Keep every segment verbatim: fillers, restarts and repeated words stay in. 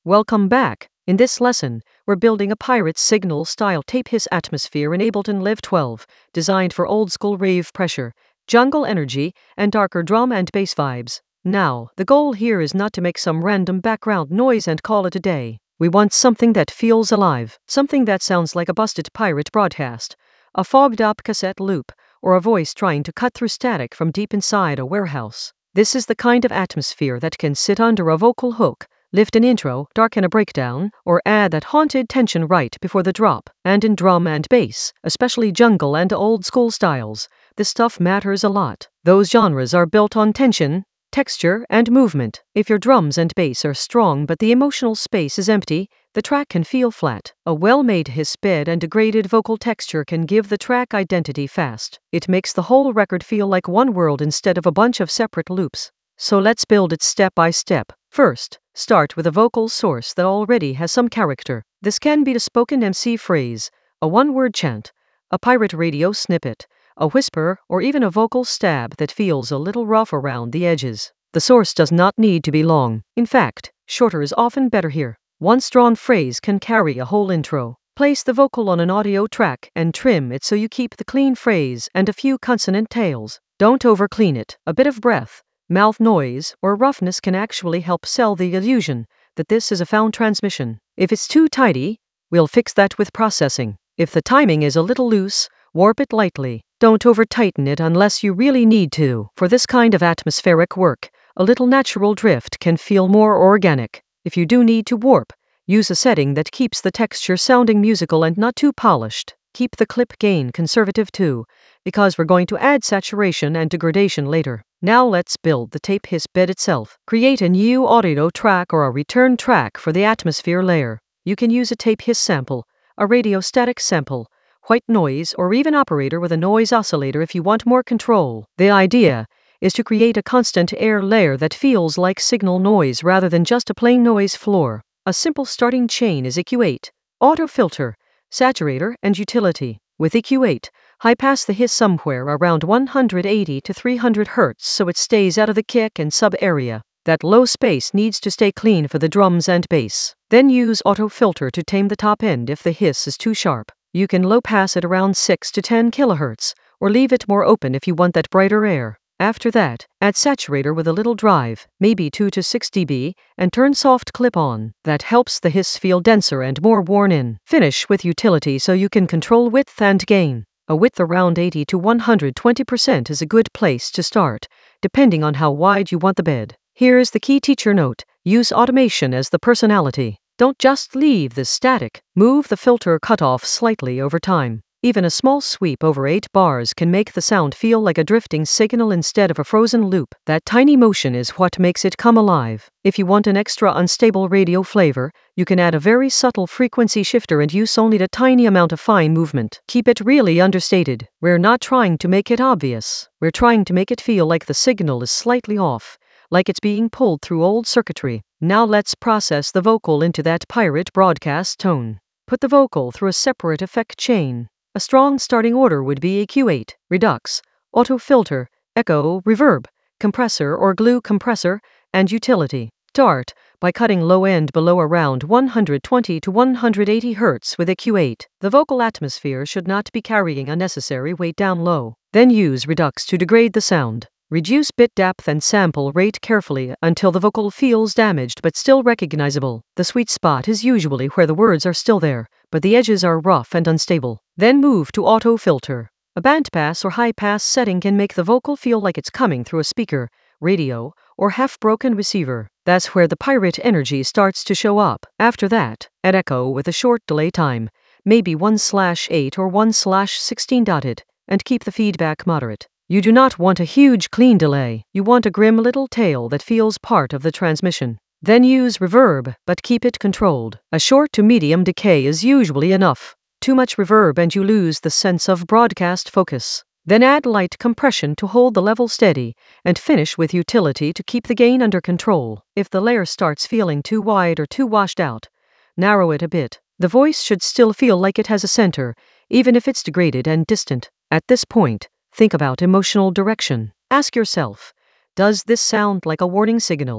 Welcome back. In this lesson, we're building a pirate signal style tape hiss atmosphere in Ableton Live twelve, designed for old school rave pressure, jungle energy, and darker drum and bass vibes. Now, the goal here is not to make some random background noise and call it a day. We want something that feels alive, something that sounds like a busted pirate broadcast, a fogged up cassette loop, or a voice trying to cut through static from deep inside a warehouse. This is the kind of atmosphere that can sit under a vocal hook, lift an intro, darken a breakdown, or add that haunted tension right before the drop. And in drum and bass, especially jungle and old school styles, this stuff matters a lot. Those genres are built on tension, texture, and movement. If your drums and bass are strong but the emotional space is empty, the track can feel flat. A well-made hiss bed and degraded vocal texture can give the track identity fast. It makes the whole record feel like one world instead of a bunch of separate loops. So let's build it step by step. First, start with a vocal source that already has some character. This can be a spoken M C phrase, a one-word chant, a pirate radio snippet, a whisper, or even a vocal stab that feels a little rough around the edges. The source does not need to be long. In fact, shorter is often better here. One strong phrase can carry a whole intro. Place the vocal on an audio track and trim it so you keep the clean phrase and a few consonant tails. Don't overclean it. A bit of breath, mouth noise, or roughness can actually help sell the illusion that this is a found transmission. If it's too tidy, we'll fix that with processing. If the timing is a little loose, warp it lightly. Don't over-tighten it unless you really need to. For this kind of atmospheric work, a little natural drift can feel more organic. If you do need to warp, use a setting that keeps the texture sounding musical and not too polished. Keep the clip gain conservative too, because we're going to add saturation and degradation later. Now let's build the tape hiss bed itself. Create a new audio track or a return track for the atmosphere layer. You can use a tape hiss sample, a radio static sample, white noise, or even operator with a noise oscillator if you want more control. The idea is to create a constant air layer that feels like signal noise rather than just a plain noise floor. A simple starting chain is E Q eight, auto filter, saturator, and utility. With E Q eight, high pass the hiss somewhere around one hundred eighty to three hundred hertz so it stays out of the kick and sub area. That low space needs to stay clean for the drums and bass. Then use auto filter to tame the top end if the hiss is too sharp. You can low pass it around six to ten kilohertz, or leave it more open if you want that brighter air. After that, add saturator with a little drive, maybe two to six decibels, and turn soft clip on. That helps the hiss feel denser and more worn in. Finish with utility so you can control width and gain. A width around eighty to one hundred twenty percent is a good place to start, depending on how wide you want the bed. Here's the key teacher note: use automation as the personality. Don't just leave this static. Move the filter cutoff slightly over time. Even a small sweep over eight bars can make the sound feel like a drifting signal instead of a frozen loop. That tiny motion is what makes it come alive. If you want an extra unstable radio flavor, you can add a very subtle frequency shifter and use only a tiny amount of fine movement. Keep it really understated. We're not trying to make it obvious. We're trying to make it feel like the signal is slightly off, like it's being pulled through old circuitry. Now let's process the vocal into that pirate broadcast tone. Put the vocal through a separate effect chain. A strong starting order would be E Q eight, Redux, Auto Filter, Echo, Reverb, Compressor or Glue Compressor, and Utility. Start by cutting low end below around one hundred twenty to one hundred eighty hertz with E Q eight. The vocal atmosphere should not be carrying unnecessary weight down low. Then use Redux to degrade the sound. Reduce bit depth and sample rate carefully until the vocal feels damaged but still recognizable. The sweet spot is usually where the words are still there, but the edges are rough and unstable. Then move to auto filter. A bandpass or high pass setting can make the vocal feel like it's coming through a speaker, radio, or half-broken receiver. That's where the pirate energy starts to show up. After that, add echo with a short delay time, maybe one slash eight or one slash sixteen dotted, and keep the feedback moderate. You do not want a huge clean delay. You want a grim little tail that feels part of the transmission. Then use reverb, but keep it controlled. A short to medium decay is usually enough. Too much reverb and you lose the sense of broadcast focus. Then add light compression to hold the level steady, and finish with utility to keep the gain under control. If the layer starts feeling too wide or too washed out, narrow it a bit. The voice should still feel like it has a center, even if it's degraded and distant. At this point, think about emotional direction. Ask yourself, does this sound like a warning signal,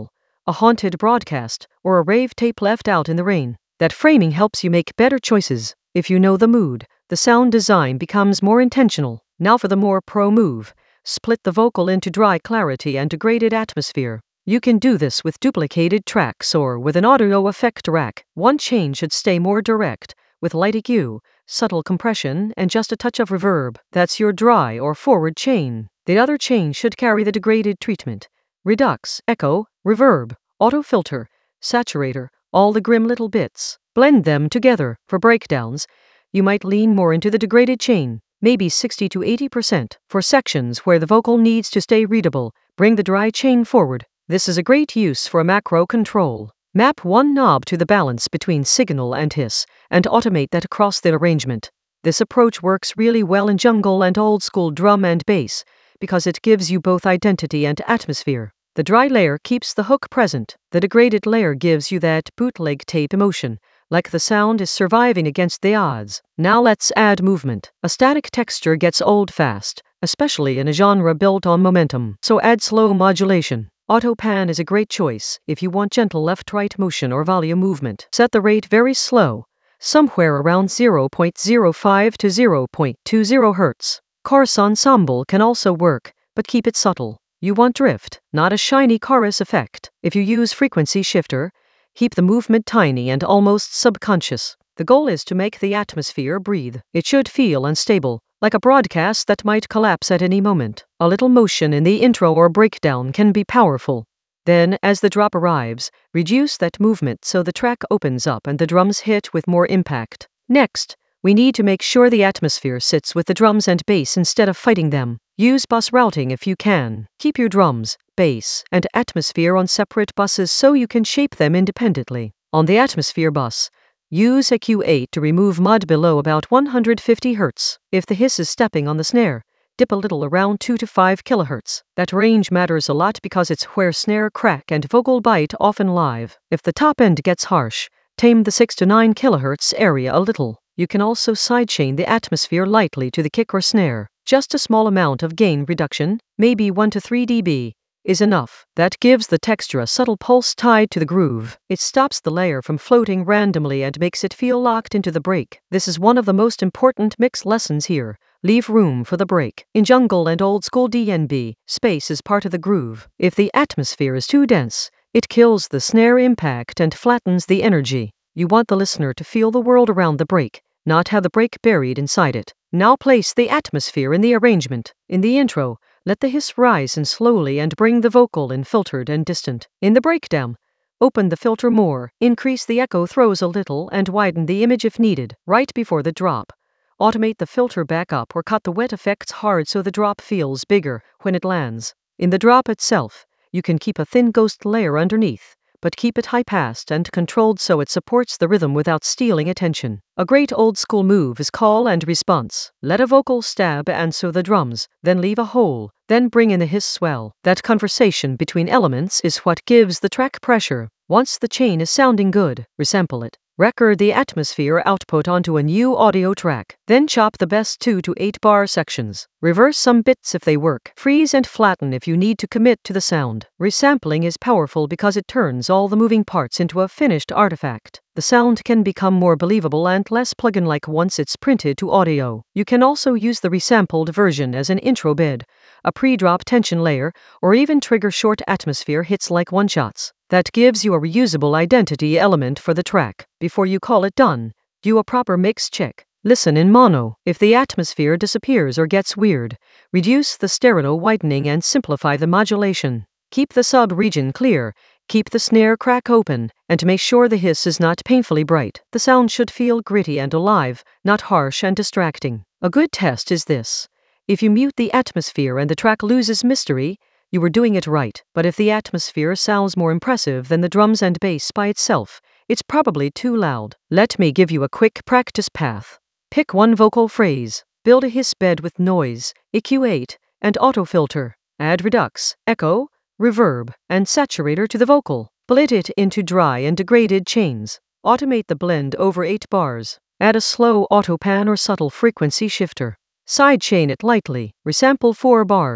a haunted broadcast, or a rave tape left out in the rain. That framing helps you make better choices. If you know the mood, the sound design becomes more intentional. Now for the more pro move. Split the vocal into dry clarity and degraded atmosphere. You can do this with duplicated tracks or with an audio effect rack. One chain should stay more direct, with light E Q, subtle compression, and just a touch of reverb. That's your dry or forward chain. The other chain should carry the degraded treatment. Redux, echo, reverb, auto filter, saturator, all the grim little bits. Blend them together. For breakdowns, you might lean more into the degraded chain, maybe sixty to eighty percent. For sections where the vocal needs to stay readable, bring the dry chain forward. This is a great use for a macro control. Map one knob to the balance between signal and hiss, and automate that across the arrangement. This approach works really well in jungle and old school drum and bass, because it gives you both identity and atmosphere. The dry layer keeps the hook present. The degraded layer gives you that bootleg tape emotion, like the sound is surviving against the odds. Now let's add movement. A static texture gets old fast, especially in a genre built on momentum. So add slow modulation. Auto pan is a great choice if you want gentle left-right motion or volume movement. Set the rate very slow, somewhere around zero point zero five to zero point two zero hertz. Chorus ensemble can also work, but keep it subtle. You want drift, not a shiny chorus effect. If you use frequency shifter, keep the movement tiny and almost subconscious. The goal is to make the atmosphere breathe. It should feel unstable, like a broadcast that might collapse at any moment. A little motion in the intro or breakdown can be powerful. Then, as the drop arrives, reduce that movement so the track opens up and the drums hit with more impact. Next, we need to make sure the atmosphere sits with the drums and bass instead of fighting them. Use bus routing if you can. Keep your drums, bass, and atmosphere on separate buses so you can shape them independently. On the atmosphere bus, use E Q eight to remove mud below about one hundred fifty hertz. If the hiss is stepping on the snare, dip a little around two to five kilohertz. That range matters a lot because it's where snare crack and vocal bite often live. If the top end gets harsh, tame the six to nine kilohertz area a little. You can also sidechain the atmosphere lightly to the kick or snare. Just a small amount of gain reduction, maybe one to three decibels, is enough. That gives the texture a subtle pulse tied to the groove. It stops the layer from floating randomly and makes it feel locked into the break. This is one of the most important mix lessons here. Leave room for the break. In jungle and old school D N B, space is part of the groove. If the atmosphere is too dense, it kills the snare impact and flattens the energy. You want the listener to feel the world around the break, not have the break buried inside it. Now place the atmosphere in the arrangement. In the intro, let the hiss rise and slowly and bring the vocal in filtered and distant. In the breakdown, open the filter more, increase the echo throws a little and widen the image if needed. Right before the drop, automate the filter back up or cut the wet effects hard so the drop feels bigger when it lands. In the drop itself, you can keep a thin ghost layer underneath, but keep it high-passed and controlled so it supports the rhythm without stealing attention. A great old-school move is call and response. Let a vocal stab answer the drums, then leave a hole, then bring in the hiss swell. That conversation between elements is what gives the track pressure. Once the chain is sounding good, resample it. Record the atmosphere output onto a new audio track. Then chop the best two to eight bar sections. Reverse some bits if they work. Freeze and flatten if you need to commit to the sound. Resampling is powerful because it turns all the moving parts into a finished artifact. The sound can become more believable and less plugin-like once it's printed to audio. You can also use the resampled version as an intro bed, a pre-drop tension layer, or even trigger short atmosphere hits like one-shots. That gives you a reusable identity element for the track. Before you call it done, do a proper mix check. Listen in mono. If the atmosphere disappears or gets weird, reduce the stereo widening and simplify the modulation. Keep the sub-region clear, keep the snare crack open, and make sure the hiss is not painfully bright. The sound should feel gritty and alive, not harsh and distracting. A good test is this. If you mute the atmosphere and the track loses mystery, you were doing it right. But if the atmosphere sounds more impressive than the drums and bass by itself, it's probably too loud. Let me give you a quick practice path. Pick one vocal phrase. Build a hiss bed with noise, E Q eight, and autofilter. Add redux, echo, reverb, and saturator to the vocal. Split it into dry and degraded chains. Automate the blend over eight bars. Add a slow autopan or subtle frequency shifter. Sidechain it lightly. Resample four bars.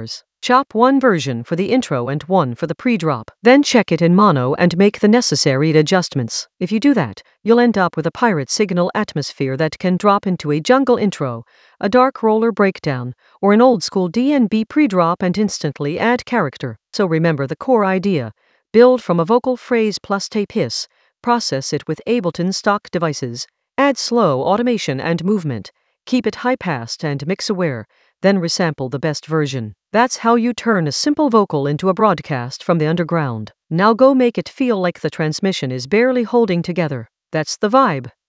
Chop one version for the intro and one for the pre-drop. Then check it in mono and make the necessary adjustments. If you do that, you'll end up with a pirate signal atmosphere that can drop into a jungle intro, a dark roller breakdown, or an old school D and B pre-drop and instantly add character. So remember the core idea. Build from a vocal phrase plus tape hiss, process it with Ableton stock devices, add slow automation and movement, keep it high-passed and mix-aware, then resample the best version. That's how you turn a simple vocal into a broadcast from the underground. Now go make it feel like the transmission is barely holding together. That's the vibe.